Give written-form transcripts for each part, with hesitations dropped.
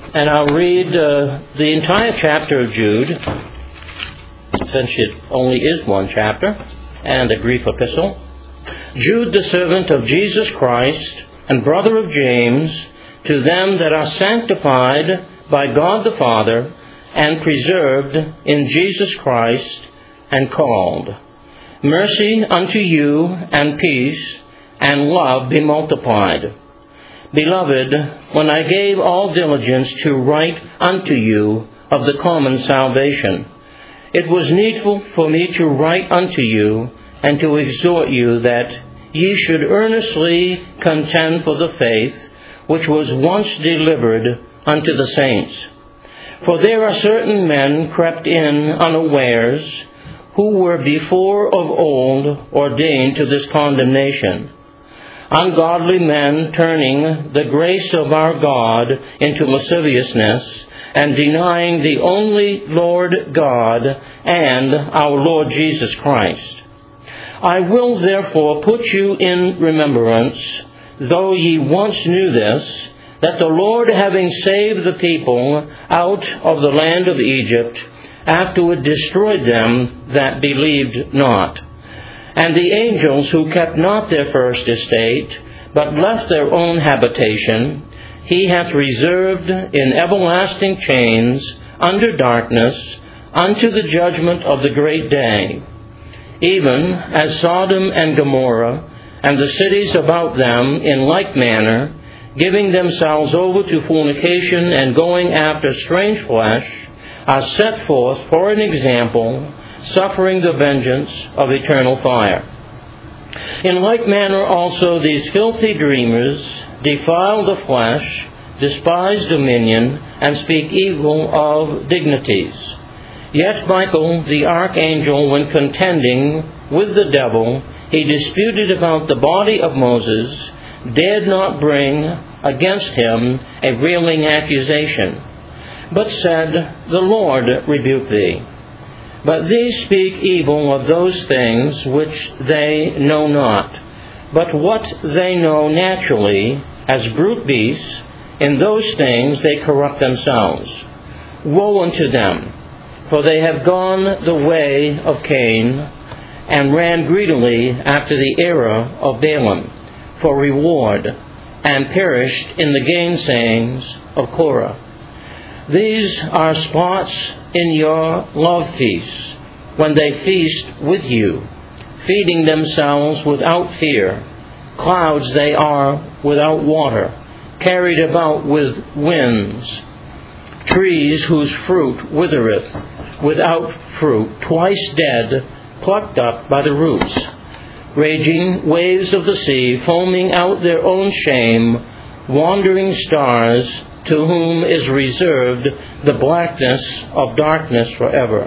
And I'll read the entire chapter of Jude, since it only is one chapter, and a brief epistle. Jude, the servant of Jesus Christ, and brother of James, to them that are sanctified by God the Father, and preserved in Jesus Christ, and called. Mercy unto you, and peace, and love be multiplied. Beloved, when I gave all diligence to write unto you of the common salvation, it was needful for me to write unto you, and to exhort you that ye should earnestly contend for the faith which was once delivered unto the saints. For there are certain men crept in unawares, who were before of old ordained to this condemnation, ungodly men turning the grace of our God into lasciviousness, and denying the only Lord God and our Lord Jesus Christ. I will therefore put you in remembrance, though ye once knew this, that the Lord, having saved the people out of the land of Egypt, afterward destroyed them that believed not. And the angels who kept not their first estate, but left their own habitation, he hath reserved in everlasting chains under darkness unto the judgment of the great day. Even as Sodom and Gomorrah, and the cities about them in like manner, giving themselves over to fornication and going after strange flesh, are set forth for an example, suffering the vengeance of eternal fire. In like manner also these filthy dreamers defile the flesh, despise dominion, and speak evil of dignities. Yet Michael, the archangel, when contending with the devil, he disputed about the body of Moses, dared not bring against him a railing accusation, but said, The Lord rebuke thee. But these speak evil of those things which they know not, but what they know naturally, as brute beasts, in those things they corrupt themselves. Woe unto them! For they have gone the way of Cain, and ran greedily after the error of Balaam for reward, and perished in the gainsayings of Korah. These are spots in your love feasts, when they feast with you, feeding themselves without fear. Clouds they are without water, carried about with winds. Trees whose fruit withereth, without fruit, twice dead, plucked up by the roots. Raging waves of the sea, foaming out their own shame, wandering stars, to whom is reserved the blackness of darkness forever.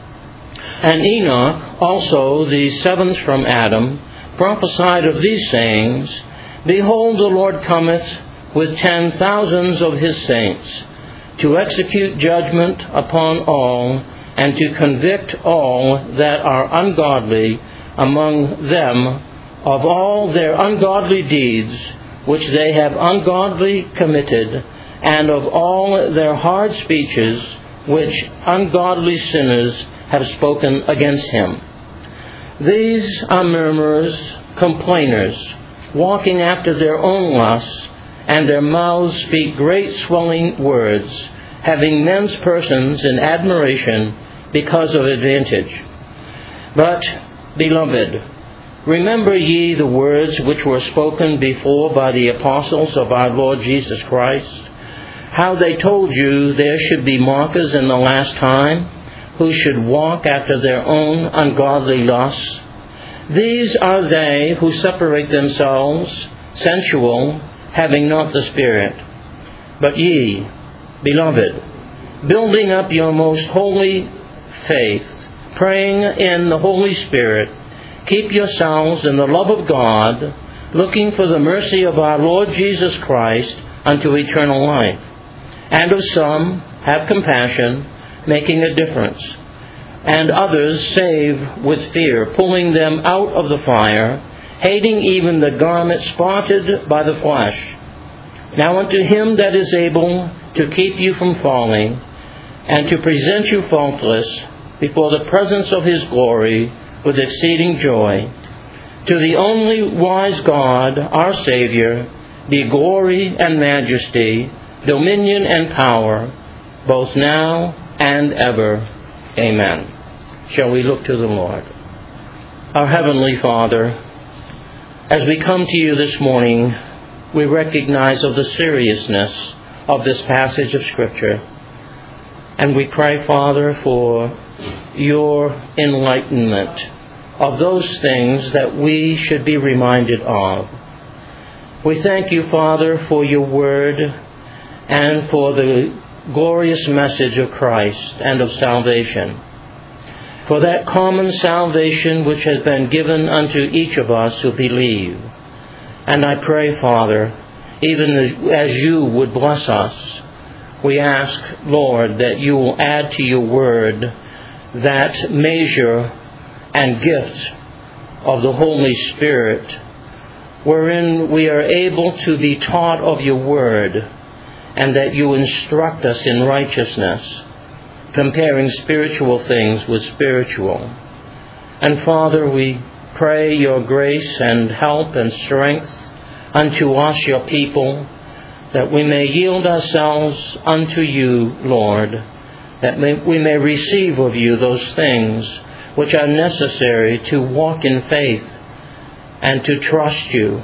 And Enoch, also the seventh from Adam, prophesied of these sayings, Behold, the Lord cometh with 10,000s of his saints, to execute judgment upon all, and to convict all that are ungodly among them of all their ungodly deeds which they have ungodly committed, and of all their hard speeches which ungodly sinners have spoken against him. These are murmurers, complainers, walking after their own lusts, and their mouths speak great swelling words, having men's persons in admiration because of advantage. But, beloved, remember ye the words which were spoken before by the apostles of our Lord Jesus Christ, how they told you there should be mockers in the last time, who should walk after their own ungodly lusts. These are they who separate themselves, sensual, having not the Spirit. But ye, beloved, building up your most holy faith, praying in the Holy Spirit, keep yourselves in the love of God, looking for the mercy of our Lord Jesus Christ unto eternal life. And of some have compassion, making a difference, and others save with fear, pulling them out of the fire, hating even the garment spotted by the flesh. Now unto him that is able to keep you from falling, and to present you faultless before the presence of his glory with exceeding joy, to the only wise God, our Savior, be glory and majesty, dominion and power, both now and ever. Amen. Shall we look to the Lord? Our Heavenly Father, as we come to you this morning, we recognize of the seriousness of this passage of Scripture. And we pray, Father, for your enlightenment of those things that we should be reminded of. We thank you, Father, for your word and for the glorious message of Christ and of salvation, for that common salvation which has been given unto each of us who believe. And I pray, Father, even as you would bless us, we ask, Lord, that you will add to your word that measure and gift of the Holy Spirit, wherein we are able to be taught of your word, and that you instruct us in righteousness, comparing spiritual things with spiritual. And Father, we pray your grace and help and strength unto us, your people, that we may yield ourselves unto you, Lord, that we may receive of you those things which are necessary to walk in faith and to trust you.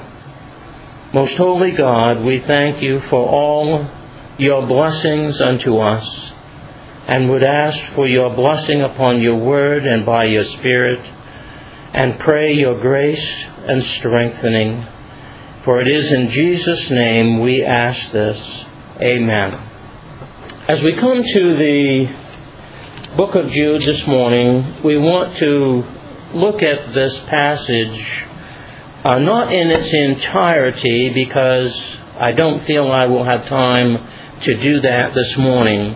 Most holy God, we thank you for all your blessings unto us, and would ask for your blessing upon your word and by your Spirit, and pray your grace and strengthening. For it is in Jesus' name we ask this. Amen. As we come to the book of Jude this morning, we want to look at this passage, not in its entirety, because I don't feel I will have time to do that this morning.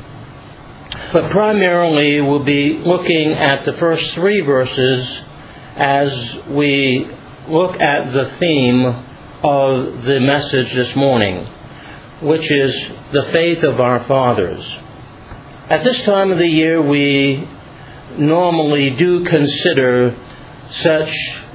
But primarily we'll be looking at the first 3 verses as we look at the theme of the message this morning, which is the faith of our fathers. At this time of the year, we normally do consider such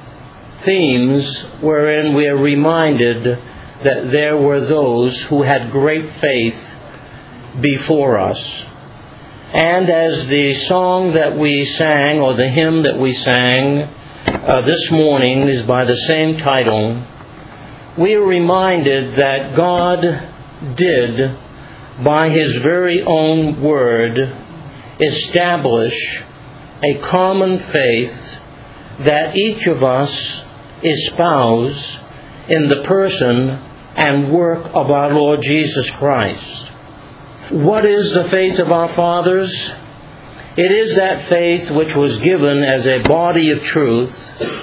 themes wherein we are reminded that there were those who had great faith before us. And as the song that we sang, or the hymn that we sang this morning is by the same title, we are reminded that God did, by his very own word, establish a common faith that each of us espouse in the person and work of our Lord Jesus Christ. What is the faith of our fathers? It is that faith which was given as a body of truth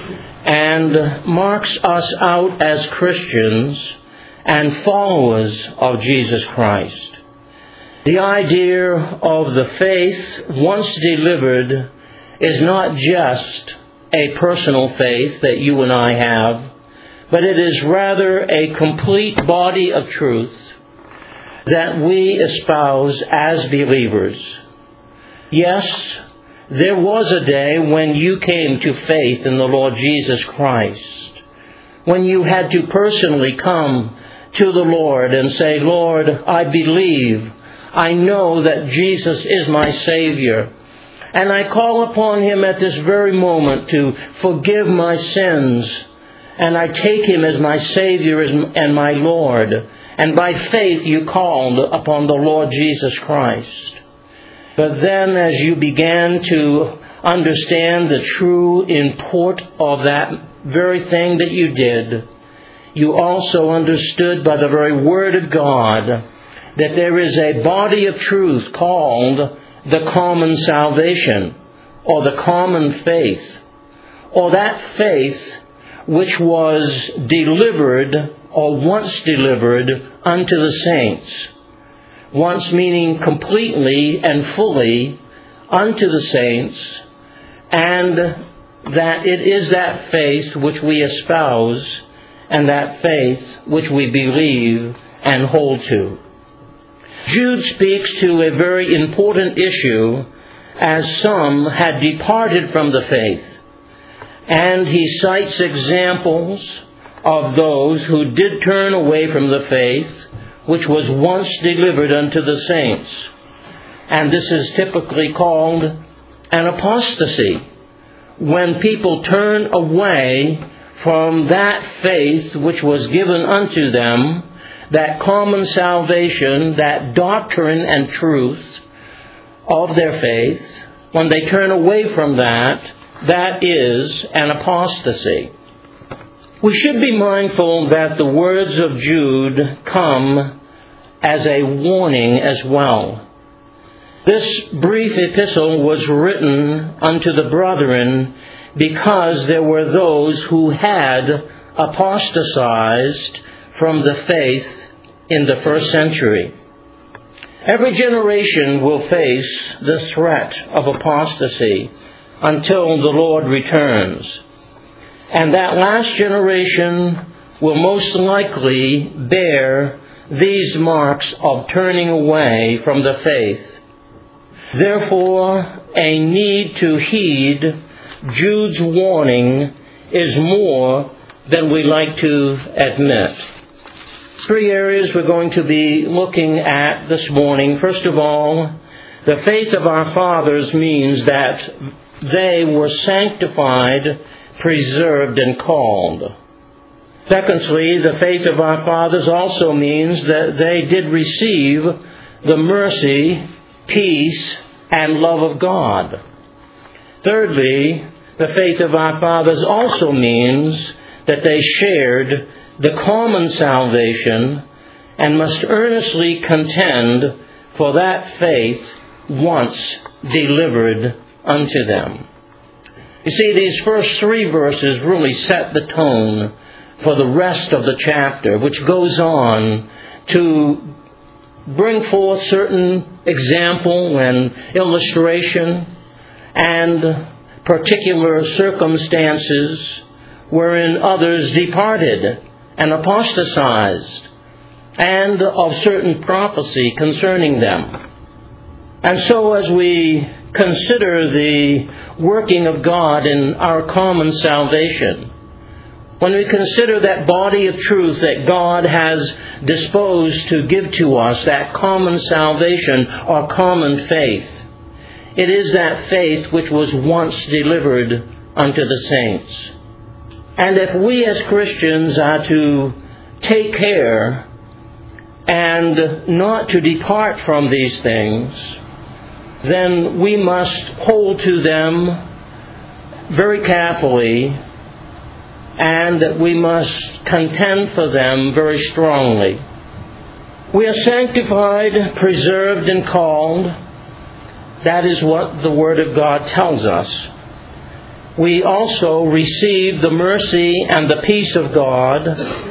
and marks us out as Christians and followers of Jesus Christ. The idea of the faith, once delivered, is not just a personal faith that you and I have, but it is rather a complete body of truth that we espouse as believers. Yes, there was a day when you came to faith in the Lord Jesus Christ, when you had to personally come to the Lord and say, Lord, I believe, I know that Jesus is my Savior, and I call upon him at this very moment to forgive my sins, and I take him as my Savior and my Lord. And by faith you called upon the Lord Jesus Christ. But then as you began to understand the true import of that very thing that you did, you also understood by the very Word of God that there is a body of truth called the common salvation, or the common faith, or that faith which was delivered, or once delivered, unto the saints. Once meaning completely and fully unto the saints, and that it is that faith which we espouse, and that faith which we believe and hold to. Jude speaks to a very important issue, as some had departed from the faith. And he cites examples of those who did turn away from the faith, which was once delivered unto the saints. And this is typically called an apostasy, when people turn away from that faith which was given unto them, that common salvation, that doctrine and truth of their faith. When they turn away from that, that is an apostasy. We should be mindful that the words of Jude come as a warning as well. This brief epistle was written unto the brethren because there were those who had apostatized from the faith in the first century. Every generation will face the threat of apostasy until the Lord returns. And that last generation will most likely bear these marks of turning away from the faith. Therefore, a need to heed Jude's warning is more than we like to admit. Three areas we're going to be looking at this morning. First of all, the faith of our fathers means that they were sanctified, preserved, and called. Secondly, the faith of our fathers also means that they did receive the mercy, peace, and love of God. Thirdly, the faith of our fathers also means that they shared the common salvation and must earnestly contend for that faith once delivered unto them. You see, these first three verses really set the tone for the rest of the chapter, which goes on to bring forth certain example and illustration and particular circumstances wherein others departed and apostatized, and of certain prophecy concerning them. And so as we consider the working of God in our common salvation, when we consider that body of truth that God has disposed to give to us, that common salvation or common faith, it is that faith which was once delivered unto the saints. And if we as Christians are to take care and not to depart from these things, then we must hold to them very carefully, and that we must contend for them very strongly. We are sanctified, preserved, and called. That is what the Word of God tells us. We also receive the mercy and the peace of God,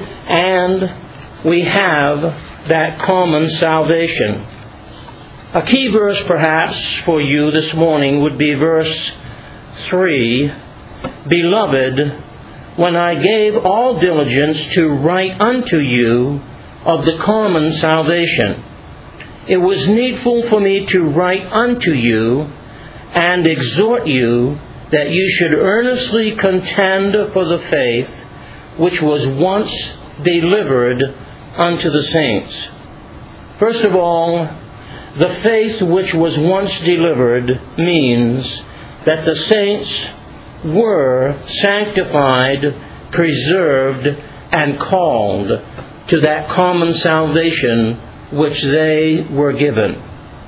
and we have that common salvation. A key verse perhaps for you this morning would be verse 3. Beloved, when I gave all diligence to write unto you of the common salvation, it was needful for me to write unto you and exhort you that you should earnestly contend for the faith which was once delivered unto the saints. First of all, the faith which was once delivered means that the saints were sanctified, preserved, and called to that common salvation which they were given.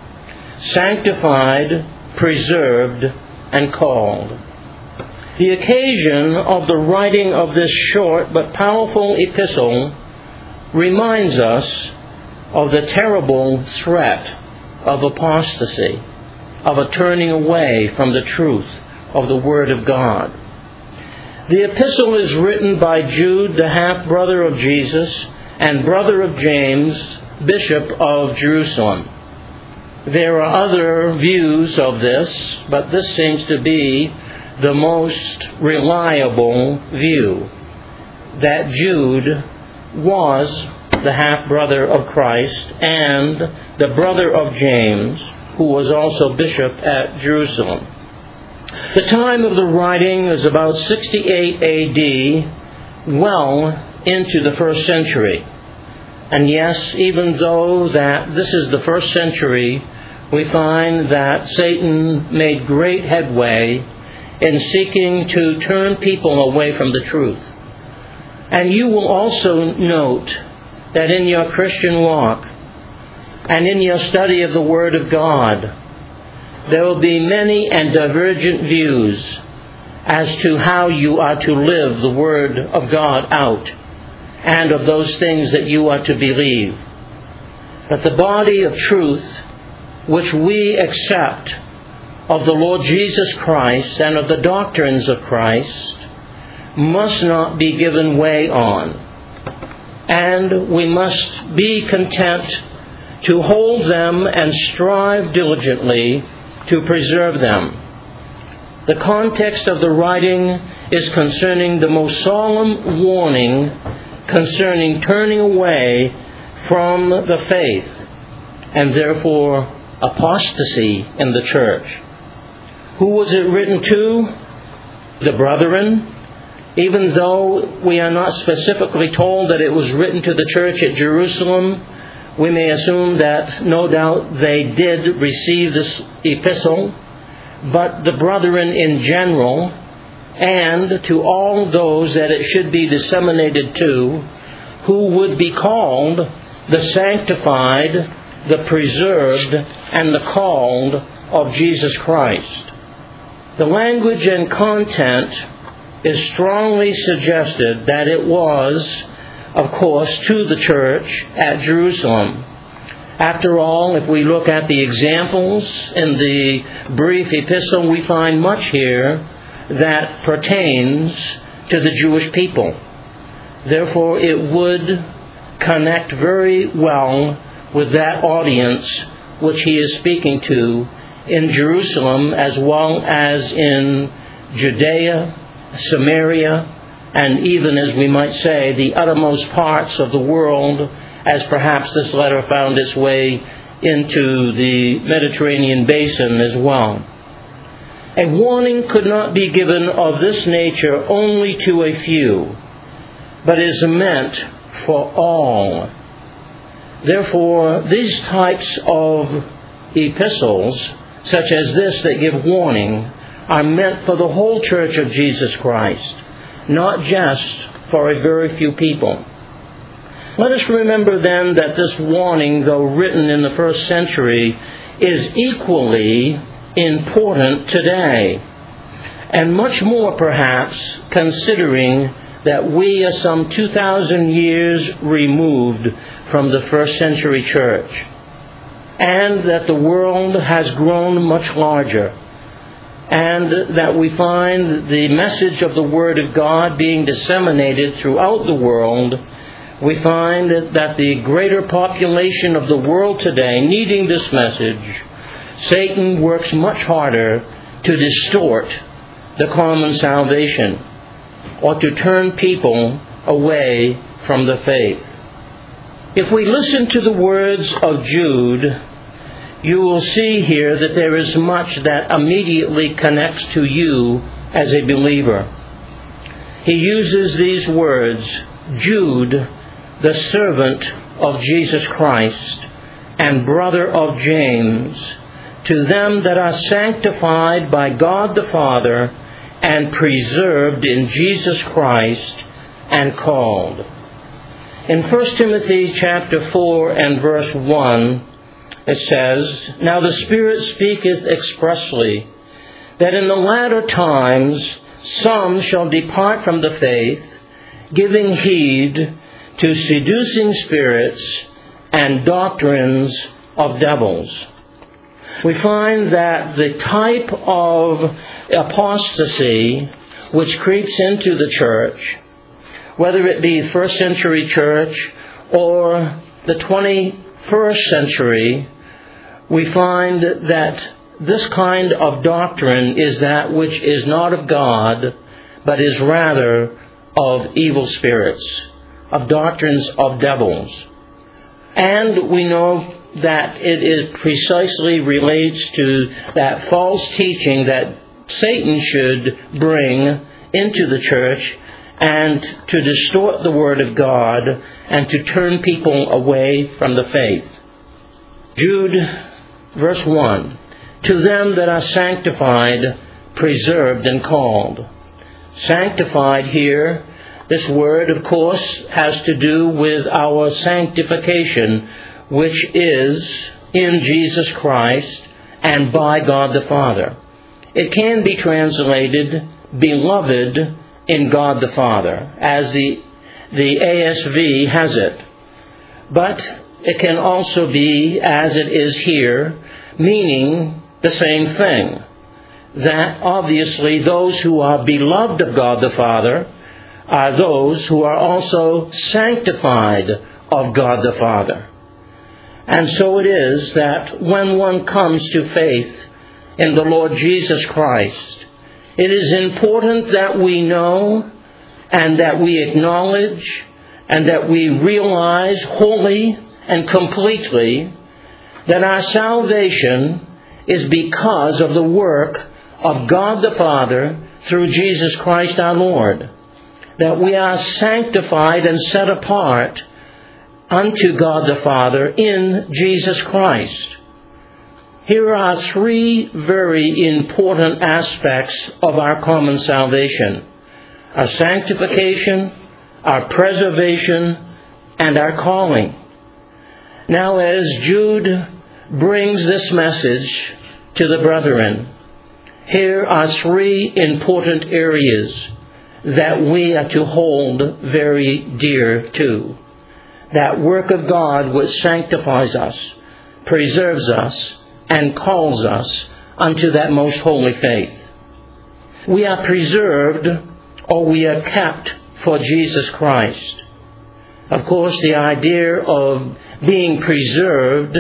Sanctified, preserved, and called. The occasion of the writing of this short but powerful epistle reminds us of the terrible threat of apostasy, of a turning away from the truth of the Word of God. The epistle is written by Jude, the half-brother of Jesus and brother of James, Bishop of Jerusalem. There are other views of this, but this seems to be the most reliable view, that Jude was the half-brother of Christ, and the brother of James, who was also bishop at Jerusalem. The time of the writing is about 68 A.D., well into the first century. And yes, even though that this is the first century, we find that Satan made great headway in seeking to turn people away from the truth. And you will also note that in your Christian walk and in your study of the Word of God, there will be many and divergent views as to how you are to live the Word of God out and of those things that you are to believe. But the body of truth, which we accept of the Lord Jesus Christ and of the doctrines of Christ, must not be given way on. And we must be content to hold them and strive diligently to preserve them. The context of the writing is concerning the most solemn warning concerning turning away from the faith and therefore apostasy in the church. Who was it written to? The brethren. Even though we are not specifically told that it was written to the church at Jerusalem, we may assume that no doubt they did receive this epistle, but the brethren in general, and to all those that it should be disseminated to, who would be called the sanctified, the preserved, and the called of Jesus Christ. The language and content is strongly suggested that it was, of course, to the church at Jerusalem. After all, if we look at the examples in the brief epistle, we find much here that pertains to the Jewish people. Therefore, it would connect very well with that audience which he is speaking to in Jerusalem, as well as in Judea, Samaria, and even, as we might say, the uttermost parts of the world, as perhaps this letter found its way into the Mediterranean basin as well. A warning could not be given of this nature only to a few, but is meant for all. Therefore, these types of epistles, such as this that give warning, are meant for the whole church of Jesus Christ, not just for a very few people. Let us remember then that this warning, though written in the first century, is equally important today, and much more perhaps considering that we are some 2,000 years removed from the first century church, and that the world has grown much larger, and that we find the message of the Word of God being disseminated throughout the world. We find that the greater population of the world today needing this message, Satan works much harder to distort the common salvation or to turn people away from the faith. If we listen to the words of Jude, you will see here that there is much that immediately connects to you as a believer. He uses these words, Jude, the servant of Jesus Christ and brother of James, to them that are sanctified by God the Father and preserved in Jesus Christ and called. In 1 Timothy chapter 4 and verse 1, it says, Now the Spirit speaketh expressly, that in the latter times some shall depart from the faith, giving heed to seducing spirits and doctrines of devils. We find that the type of apostasy which creeps into the church, whether it be first century church or the 21st century, we find that this kind of doctrine is that which is not of God, but is rather of evil spirits, of doctrines of devils. And we know that it precisely relates to that false teaching that Satan should bring into the church and to distort the Word of God and to turn people away from the faith. Jude, verse 1, to them that are sanctified, preserved, and called. Sanctified here, this word, of course, has to do with our sanctification, which is in Jesus Christ and by God the Father. It can be translated beloved in God the Father, as the ASV has it. But it can also be, as it is here, meaning the same thing. That obviously those who are beloved of God the Father are those who are also sanctified of God the Father. And so it is that when one comes to faith in the Lord Jesus Christ, it is important that we know and that we acknowledge and that we realize wholly and completely that our salvation is because of the work of God the Father through Jesus Christ our Lord. That we are sanctified and set apart unto God the Father in Jesus Christ. Here are three very important aspects of our common salvation: our sanctification, our preservation, and our calling. Now, as Jude brings this message to the brethren, here are three important areas that we are to hold very dear to. That work of God which sanctifies us, preserves us, and calls us unto that most holy faith. We are preserved, or we are kept for Jesus Christ. Of course, the idea of being preserved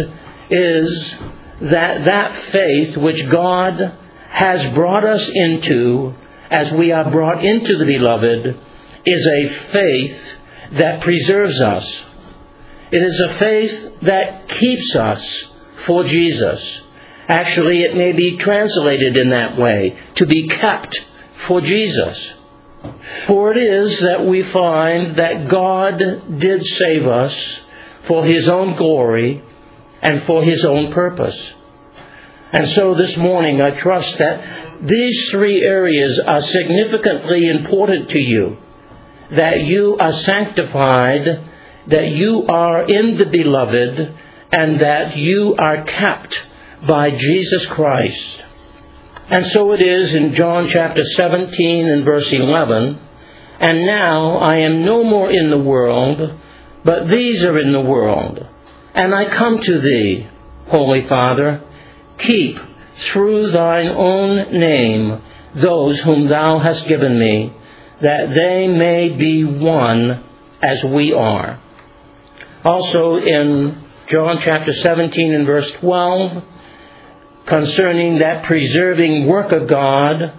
is that faith which God has brought us into, as we are brought into the Beloved, is a faith that preserves us. It is a faith that keeps us for Jesus. Actually, it may be translated in that way, to be kept for Jesus. For it is that we find that God did save us for His own glory and for His own purpose. And so this morning I trust that these three areas are significantly important to you. That you are sanctified, that you are in the Beloved, and that you are kept by Jesus Christ. And so it is in John chapter 17 and verse 11, and now I am no more in the world, but these are in the world. And I come to thee, Holy Father, keep through thine own name those whom thou hast given me, that they may be one as we are. Also in John chapter 17 and verse 12, concerning that preserving work of God,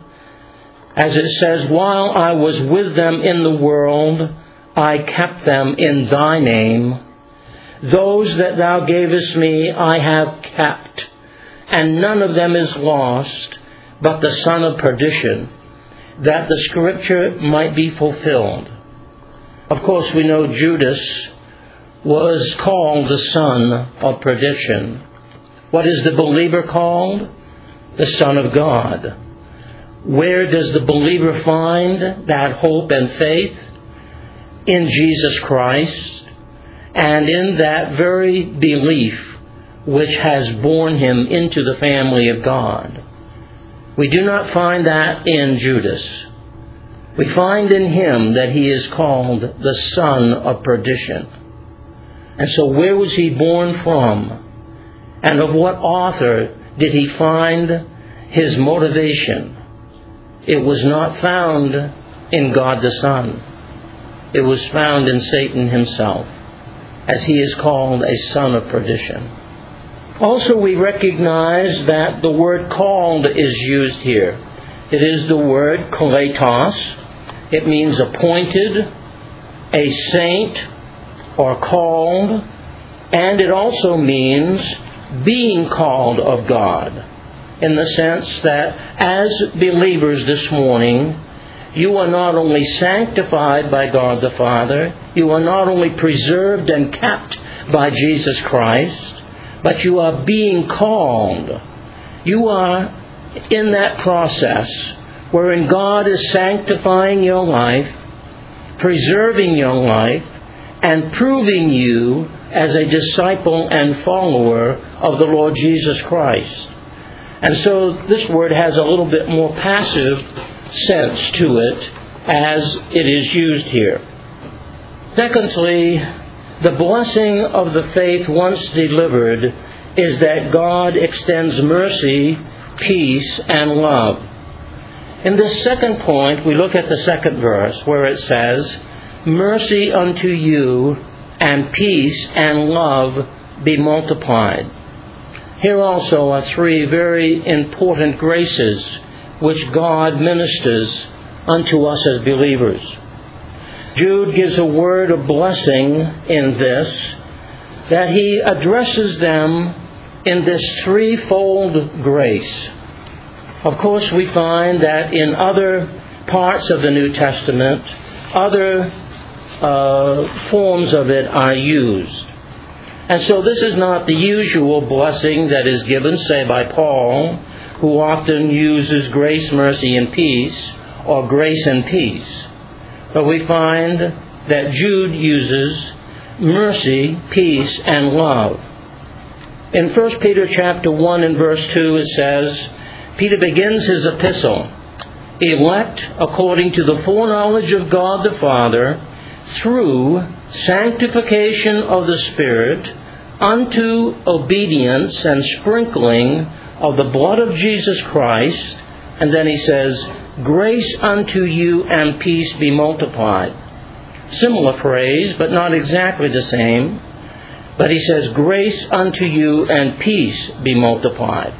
as it says, while I was with them in the world, I kept them in thy name. Those that thou gavest me I have kept, and none of them is lost, but the son of perdition, that the scripture might be fulfilled. Of course, we know Judas was called the son of perdition. What is the believer called? The Son of God. Where does the believer find that hope and faith? In Jesus Christ, and in that very belief which has borne him into the family of God. We do not find that in Judas. We find in him that he is called the son of perdition. And so where was he born from? And of what author did he find his motivation? It was not found in God the Son. It was found in Satan himself, as he is called a son of perdition. Also, we recognize that the word called is used here. It is the word koletos. It means appointed, a saint, or called, And it also means being called of God, in the sense that as believers this morning, you are not only sanctified by God the Father, you are not only preserved and kept by Jesus Christ, but you are being called. You are in that process wherein God is sanctifying your life, preserving your life, and proving you as a disciple and follower of the Lord Jesus Christ. And so this word has a little bit more passive sense to it as it is used here. Secondly, the blessing of the faith once delivered is that God extends mercy, peace, and love. In this second point, we look at the second verse where it says, "Mercy unto you, and peace and love be multiplied." Here also are three very important graces which God ministers unto us as believers. Jude gives a word of blessing in this, that he addresses them in this threefold grace. Of course, we find that in other parts of the New Testament, other forms of it are used. And so this is not the usual blessing that is given, say, by Paul, who often uses grace, mercy, and peace, or grace and peace. But we find that Jude uses mercy, peace, and love. In 1 Peter chapter 1 and verse 2, it says, Peter begins his epistle, "Elect according to the foreknowledge of God the Father, through sanctification of the Spirit, unto obedience and sprinkling of the blood of Jesus Christ." And then he says, "Grace unto you and peace be multiplied." Similar phrase, but not exactly the same. But he says, "Grace unto you and peace be multiplied."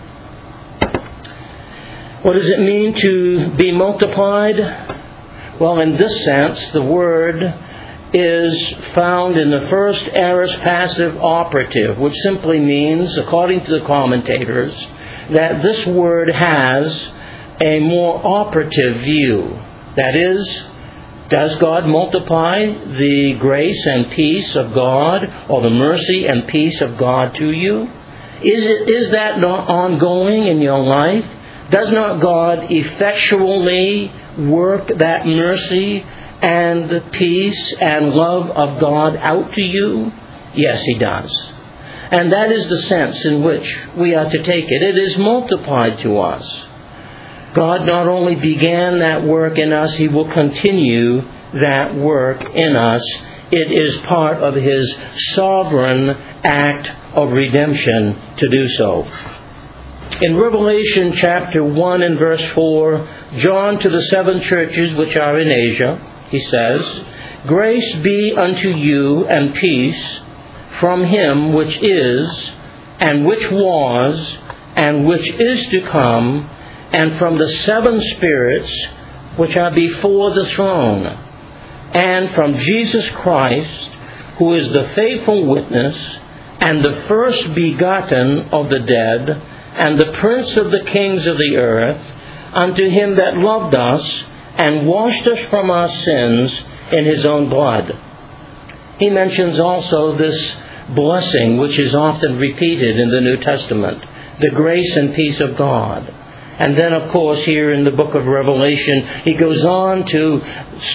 What does it mean to be multiplied? Well, in this sense, the word is found in the first aorist passive operative, which simply means, according to the commentators, that this word has a more operative view. That is, does God multiply the grace and peace of God, or the mercy and peace of God to you? Is that not ongoing in your life? Does not God effectually work that mercy and the peace and love of God out to you? Yes, He does. And that is the sense in which we are to take it. It is multiplied to us. God not only began that work in us, He will continue that work in us. It is part of His sovereign act of redemption to do so. In Revelation chapter 1 and verse 4, John to the 7 churches which are in Asia, he says, "Grace be unto you and peace from Him which is, and which was, and which is to come, and from the 7 spirits which are before the throne, and from Jesus Christ, who is the faithful witness, and the first begotten of the dead, and the prince of the kings of the earth, unto Him that loved us, and washed us from our sins in His own blood." He mentions also this blessing, which is often repeated in the New Testament, the grace and peace of God. And then, of course, here in the book of Revelation, he goes on to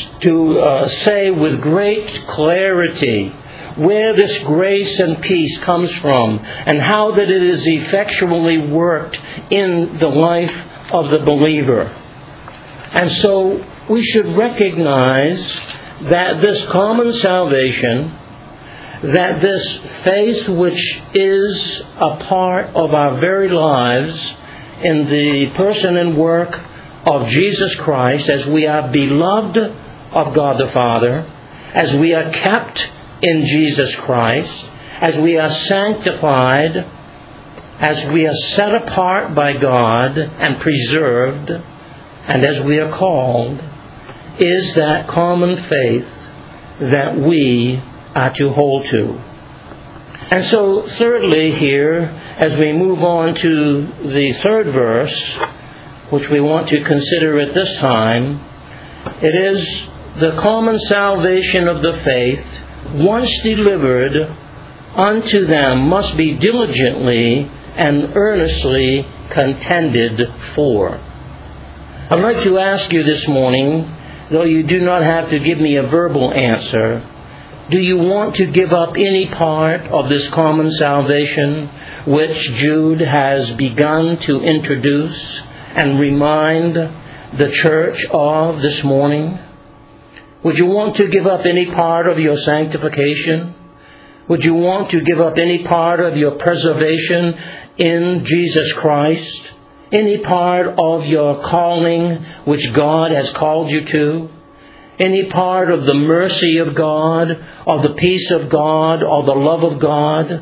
say with great clarity where this grace and peace comes from, and how that it is effectually worked in the life of the believer. And so we should recognize that this common salvation, that this faith which is a part of our very lives in the person and work of Jesus Christ, as we are beloved of God the Father, as we are kept in Jesus Christ, as we are sanctified, as we are set apart by God and preserved, and as we are called, is that common faith that we are to hold to. And so, thirdly here, as we move on to the third verse, which we want to consider at this time, it is the common salvation of the faith, once delivered unto them, must be diligently and earnestly contended for. I'd like to ask you this morning, though you do not have to give me a verbal answer, do you want to give up any part of this common salvation which Jude has begun to introduce and remind the church of this morning? Would you want to give up any part of your sanctification? Would you want to give up any part of your preservation in Jesus Christ? Any part of your calling which God has called you to? Any part of the mercy of God, of the peace of God, or the love of God?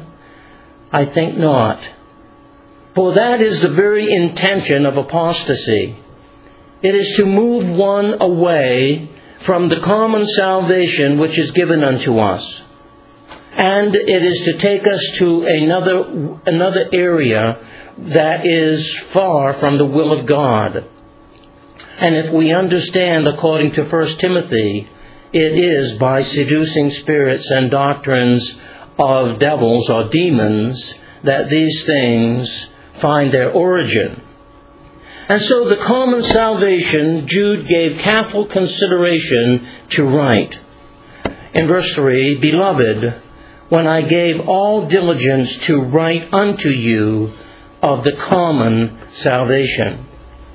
I think not. For that is the very intention of apostasy. It is to move one away from the common salvation which is given unto us. And it is to take us to another area that is far from the will of God. And if we understand, according to 1 Timothy, it is by seducing spirits and doctrines of devils or demons that these things find their origin. And so the common salvation Jude gave careful consideration to write. In verse 3, Beloved, when I gave all diligence to write unto you of the common salvation.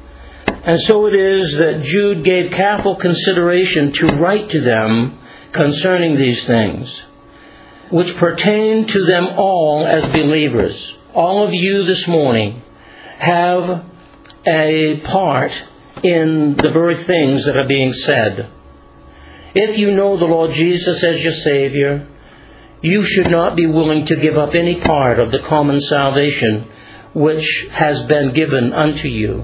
And so it is that Jude gave careful consideration to write to them concerning these things, which pertain to them all as believers. All of you this morning have a part in the very things that are being said. If you know the Lord Jesus as your Savior, you should not be willing to give up any part of the common salvation which has been given unto you,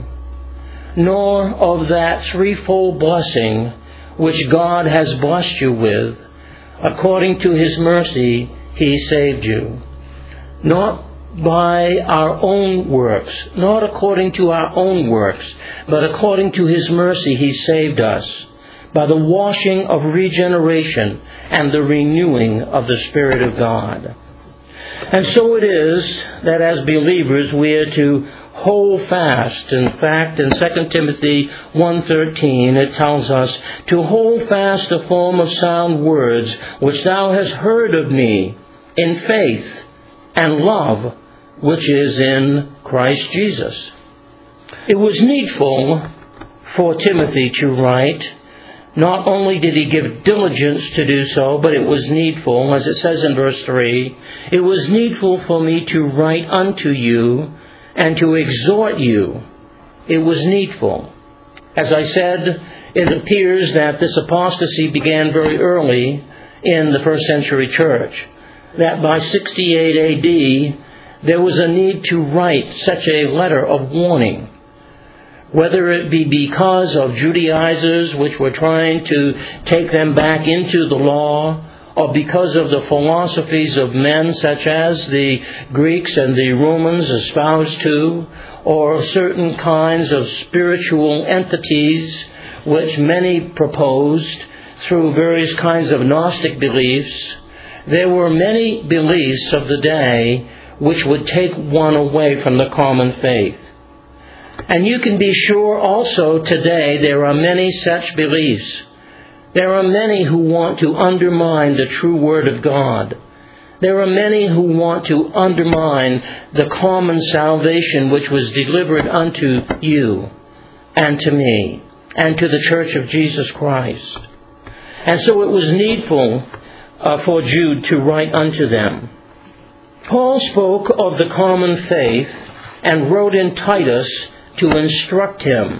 nor of that threefold blessing which God has blessed you with. According to His mercy, He saved you. Not by our own works, not according to our own works, but according to His mercy He saved us, by the washing of regeneration and the renewing of the Spirit of God. And so it is that as believers we are to hold fast. In fact, in 2 Timothy 1:13 it tells us to hold fast the form of sound words which thou hast heard of me in faith and love which is in Christ Jesus. It was needful for Timothy to write. Not only did he give diligence to do so, but it was needful, as it says in verse 3, it was needful for me to write unto you and to exhort you. It was needful. As I said, it appears that this apostasy began very early in the first century church. That by 68 A.D., there was a need to write such a letter of warning. Whether it be because of Judaizers which were trying to take them back into the law, or because of the philosophies of men such as the Greeks and the Romans espoused to, or certain kinds of spiritual entities which many proposed through various kinds of Gnostic beliefs, there were many beliefs of the day which would take one away from the common faith. And you can be sure also today there are many such beliefs. There are many who want to undermine the true Word of God. There are many who want to undermine the common salvation which was delivered unto you and to me and to the Church of Jesus Christ. And so it was needful for Jude to write unto them. Paul spoke of the common faith and wrote in Titus to instruct him.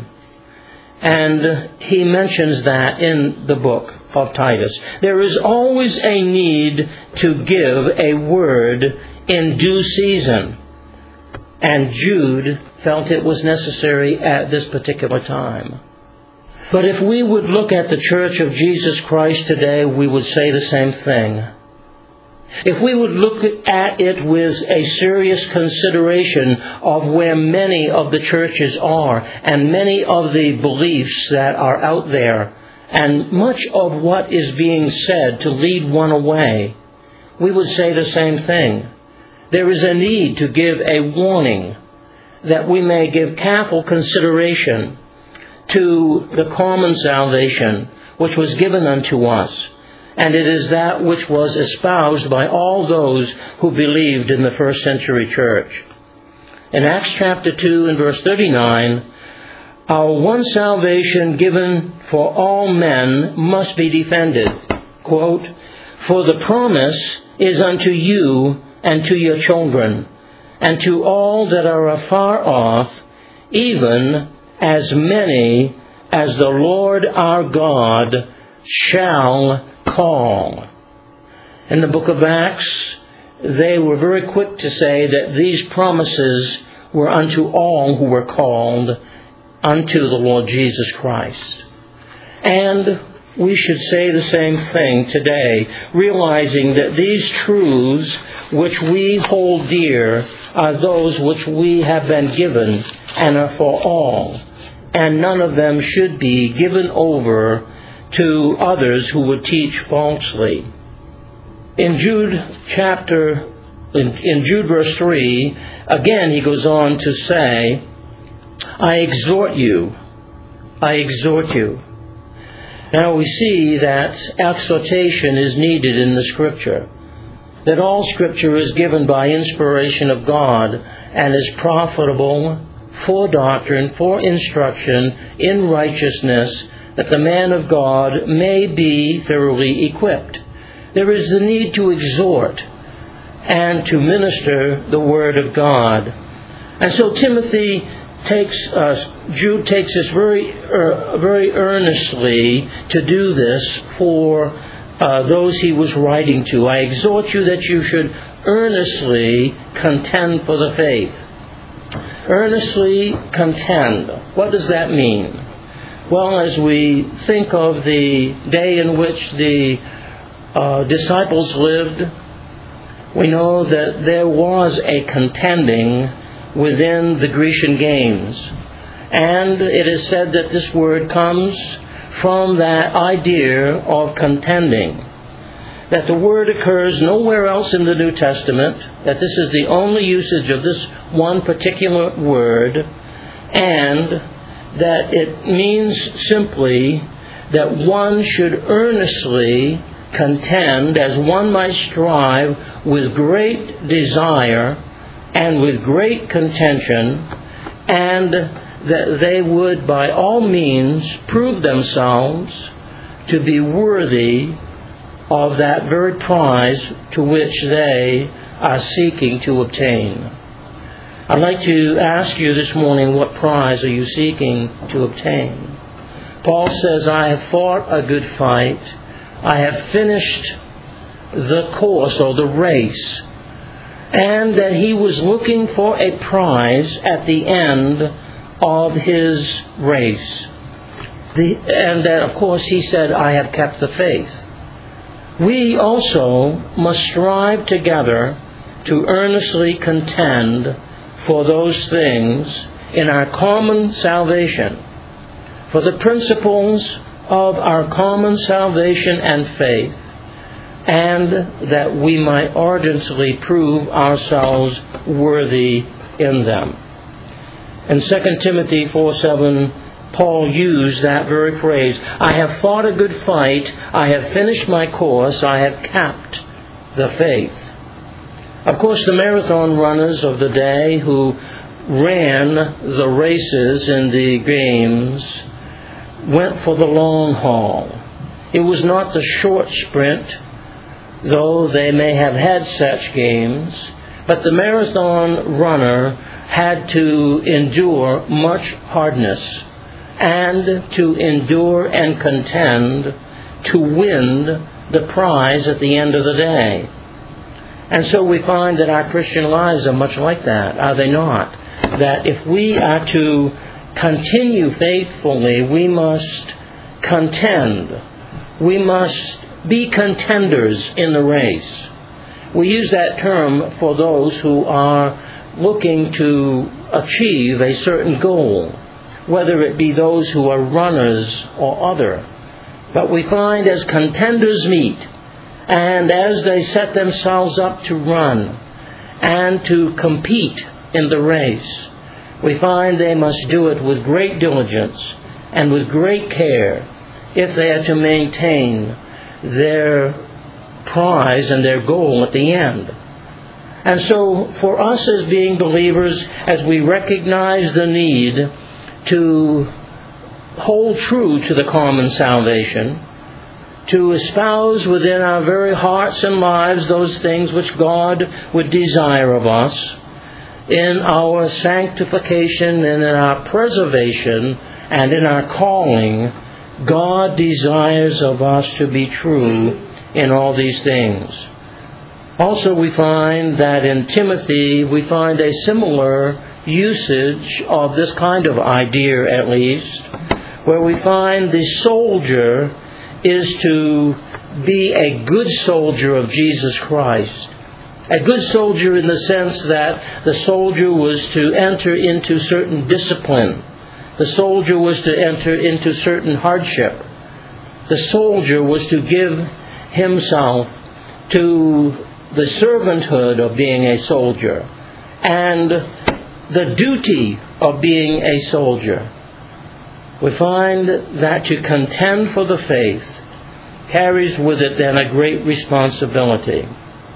And he mentions that in the book of Titus. There is always a need to give a word in due season. And Jude felt it was necessary at this particular time. But if we would look at the Church of Jesus Christ today, we would say the same thing. if we would look at it with a serious consideration of where many of the churches are and many of the beliefs that are out there and much of what is being said to lead one away, we would say the same thing. There is a need to give a warning that we may give careful consideration to the common salvation which was given unto us. And it is that which was espoused by all those who believed in the first century church. In Acts chapter 2 and verse 39, our one salvation given for all men must be defended. Quote, "For the promise is unto you and to your children, and to all that are afar off, even as many as the Lord our God shall call." In the book of Acts, they were very quick to say that these promises were unto all who were called unto the Lord Jesus Christ. And we should say the same thing today, realizing that these truths which we hold dear are those which we have been given and are for all, and none of them should be given over to others who would teach falsely. In Jude verse 3, again he goes on to say, I exhort you. Now we see that exhortation is needed in the Scripture, that all Scripture is given by inspiration of God and is profitable for doctrine, for instruction in righteousness, that the man of God may be thoroughly equipped. There is the need to exhort and to minister the Word of God. And so Jude takes us very earnestly to do this for those he was writing to. I exhort you that you should earnestly contend for the faith. Earnestly contend. What does that mean? Well, as we think of the day in which the disciples lived, we know that there was a contending within the Grecian games. And it is said that this word comes from that idea of contending. That the word occurs nowhere else in the New Testament, that this is the only usage of this one particular word, and that it means simply that one should earnestly contend, as one might strive with great desire and with great contention, and that they would by all means prove themselves to be worthy of that very prize to which they are seeking to obtain. I'd like to ask you this morning, what prize are you seeking to obtain? Paul says, I have fought a good fight. I have finished the course or the race. And that he was looking for a prize at the end of his race. And that, of course, he said, I have kept the faith. We also must strive together to earnestly contend for those things in our common salvation, for the principles of our common salvation and faith, and that we might ardently prove ourselves worthy in them. In 2 Timothy 4:7, Paul used that very phrase, I have fought a good fight, I have finished my course, I have kept the faith. Of course, the marathon runners of the day who ran the races in the games went for the long haul. It was not the short sprint, though they may have had such games, but the marathon runner had to endure much hardness and to endure and contend to win the prize at the end of the day. And so we find that our Christian lives are much like that, are they not? That if we are to continue faithfully, we must contend. We must be contenders in the race. We use that term for those who are looking to achieve a certain goal, whether it be those who are runners or other. But we find as contenders meet, and as they set themselves up to run and to compete in the race, we find they must do it with great diligence and with great care if they are to maintain their prize and their goal at the end. And so for us as being believers, as we recognize the need to hold true to the common salvation, to espouse within our very hearts and lives those things which God would desire of us, in our sanctification and in our preservation and in our calling, God desires of us to be true in all these things. Also, we find that in Timothy, we find a similar usage of this kind of idea, at least, where we find the soldier is to be a good soldier of Jesus Christ. A good soldier in the sense that the soldier was to enter into certain discipline. The soldier was to enter into certain hardship. The soldier was to give himself to the servanthood of being a soldier and the duty of being a soldier. We find that to contend for the faith carries with it then a great responsibility.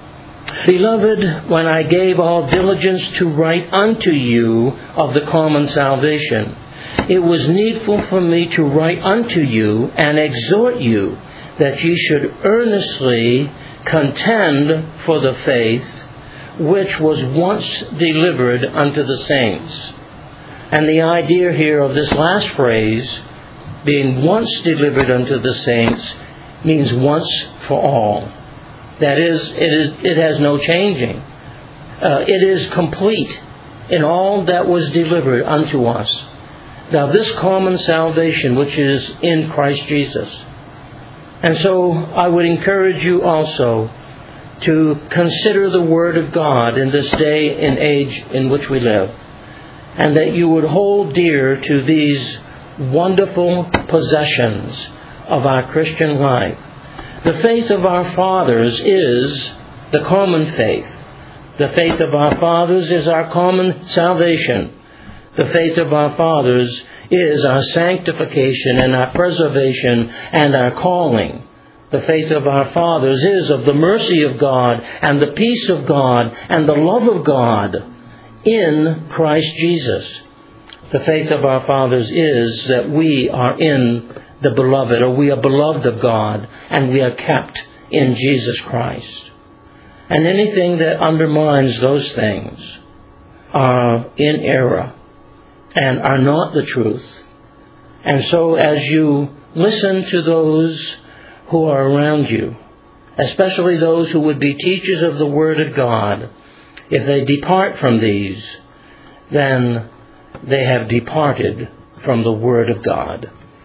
Beloved, when I gave all diligence to write unto you of the common salvation, it was needful for me to write unto you and exhort you that ye should earnestly contend for the faith which was once delivered unto the saints. And the idea here of this last phrase, being once delivered unto the saints, means once for all. That is, it has no changing. It is complete in all that was delivered unto us. Now this common salvation which is in Christ Jesus. And so I would encourage you also to consider the Word of God in this day and age in which we live, and that you would hold dear to these wonderful possessions of our Christian life. The faith of our fathers is the common faith. The faith of our fathers is our common salvation. The faith of our fathers is our sanctification and our preservation and our calling. The faith of our fathers is of the mercy of God and the peace of God and the love of God in Christ Jesus. The faith of our fathers is that we are in the beloved, or we are beloved of God, and we are kept in Jesus Christ. And anything that undermines those things are in error and are not the truth. And so as you listen to those who are around you, especially those who would be teachers of the Word of God, if they depart from these, then they have departed from the Word of God.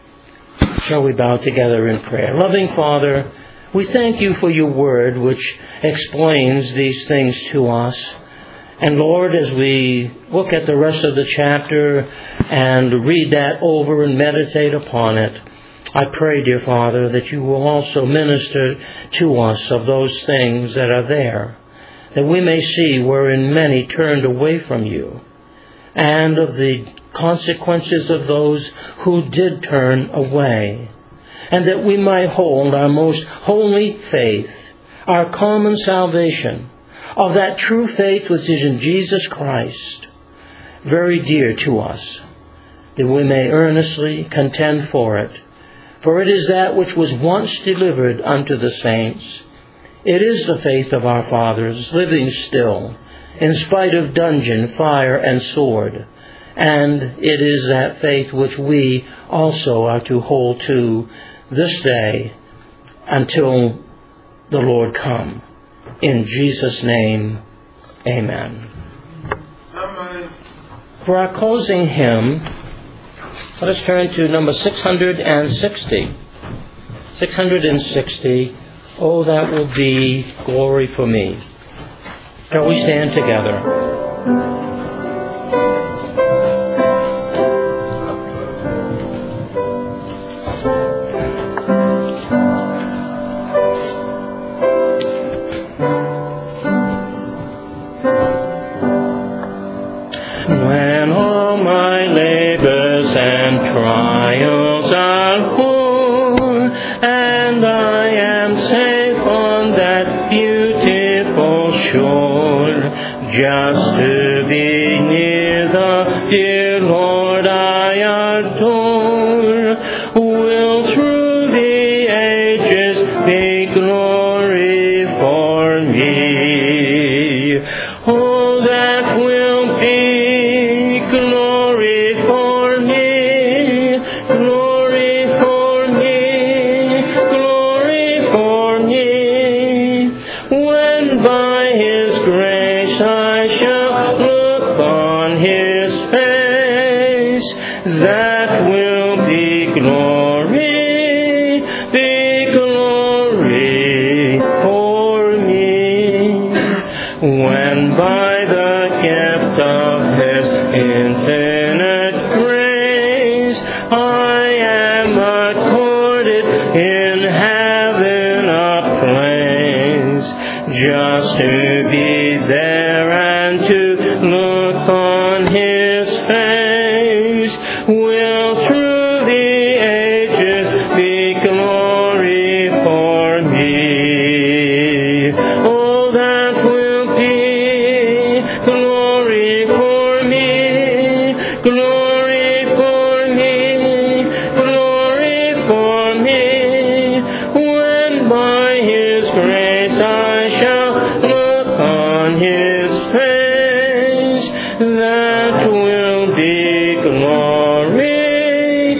Shall we bow together in prayer? Loving Father, we thank you for your Word which explains these things to us. And Lord, as we look at the rest of the chapter and read that over and meditate upon it, I pray, dear Father, that you will also minister to us of those things that are there, that we may see wherein many turned away from you, and of the consequences of those who did turn away, and that we might hold our most holy faith, our common salvation, of that true faith which is in Jesus Christ, very dear to us, that we may earnestly contend for it. For it is that which was once delivered unto the saints. It is the faith of our fathers, living still, in spite of dungeon, fire, and sword. And it is that faith which we also are to hold to this day until the Lord come. In Jesus' name, amen. Amen. For our closing hymn, let us turn to number 660. 660, oh, that will be glory for me. Shall we stand together? When all my labors and trials are o'er, and I am safe on that beautiful shore, just to be near the dear Lord I adore, will through the ages be glory for me. Oh, that will be glory for me, glory for me, glory for me, when by His grace I shall look on His face. That will be glory for me, when by the gift of His infinite grace I am accorded in heaven a place, just to be there and to look on His face, will through the ages be glory for me. Oh, that will be glory for me, glory for me, glory for me, when by His grace I shall look on His face. That will be glory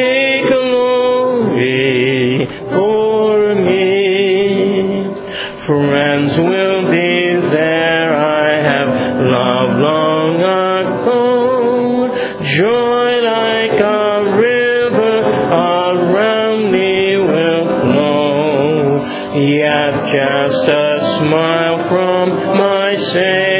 for me. Friends will be there I have loved long ago. Joy like a river around me will flow. Yet just a smile from my Savior